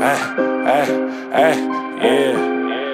Yeah.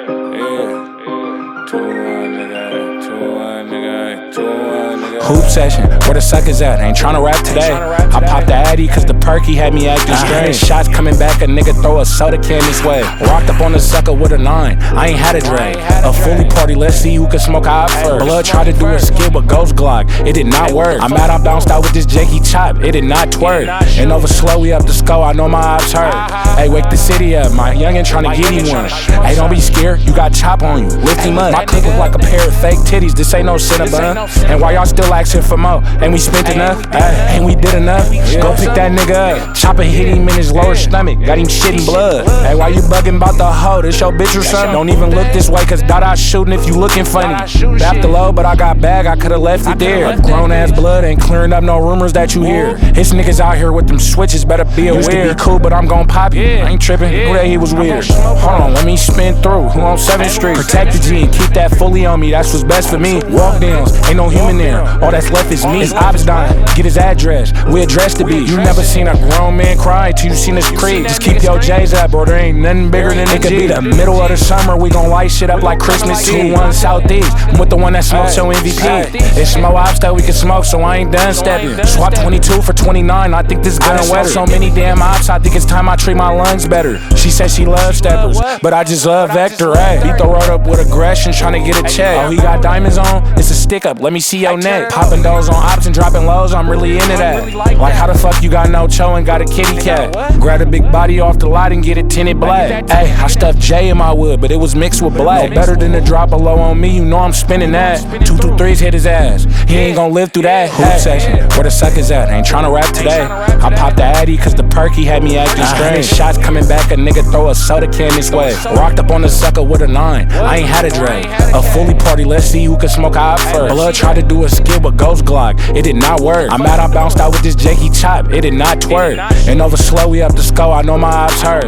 2-1, nigga. 2-1, nigga. 2-1, nigga. Hoop session, where the suckers at? Ain't tryna rap today. I popped the Addy cause the perky had me acting strange. Shots coming back, a nigga throw a soda can this way. Walked up on the sucker with a 9, I ain't had a Dre. A fully party, let's see who can smoke out first. Blood tried to do a skit with Ghost Glock, it did not work. I'm mad I bounced out with this Jakey chop, it did not twerk. And over slow, we up the skull, I know my ops hurt. Hey, wake the city up, my youngin' tryna get him one. Hey, don't be scared, you got chop on you, lift him up. My clip look like a pair of fake titties, this ain't no Cinnabon. And why y'all still asking for more? Ain't we spent enough? Ain't we did enough? Go pick that nigga up. Chopper hit him in his lower stomach, got him shitting blood. Hey, why you bugging about the hoe? This your bitch or something? Don't even look this way, cause Dada shooting if you looking funny. Bap the low, but I got bag, I could've left it there. Grown ass blood ain't clearing up no rumors that you hear. His niggas out here with them switches, better be aware. Used to be cool, but I'm gon' pop you. I ain't tripping, who that he was weird. Hold on, let me spin through, who on 7th Street? Protect the G and keep that fully on me, that's what's best for me. Walk downs, ain't no human there, all that's left is me. His ops dying, get his address, we address the beat. You never seen a grown man cry till you seen his creed. Just keep your J's up, bro, there ain't nothing bigger than it could be the middle of the summer, we gon' light shit up like Christmas Eve. 2-1 Southeast, I'm with the one that smokes your MVP. It's more ops that we can smoke, so I ain't done stepping. Swap 22 for 29, I think this gun wetter. So many damn ops, I think it's time I treat my lungs better. She said she loves steppers, but I just love Vector, ayy. Beat the road up with aggression, tryna get a check. Oh, he got diamonds on? It's a stick up, let me see your neck. Popping those on ops and dropping lows, I'm really into that. Like how the fuck you got no cho and got a kitty cat? Grab a big body off the lot and get it tinted black. Ayy, I stuffed J in my wood, but it was mixed with black. No better than to drop a low on me, you know I'm spinning that. 2-2-3s hit his ass, he ain't gon' live through that. Hoop section, where the suckers at? Ain't tryna rap today. I popped the Addy cause the perky had me acting strange. Shots coming back, a nigga throw a soda can this way. Walked up on the sucker with a 9, I ain't had a Dre. A fully party, let's see who can smoke out first. Blood tried to do a skit with Ghost Glock, it did not work. I'm mad I bounced out with this Jakey chop, it did not twerk. And over slow, we up the skull, I know my ops hurt.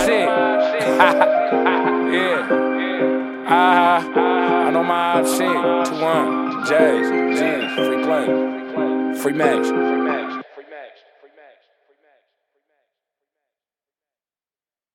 I know my ops sick. 2-1, J's, G's, free play, free match.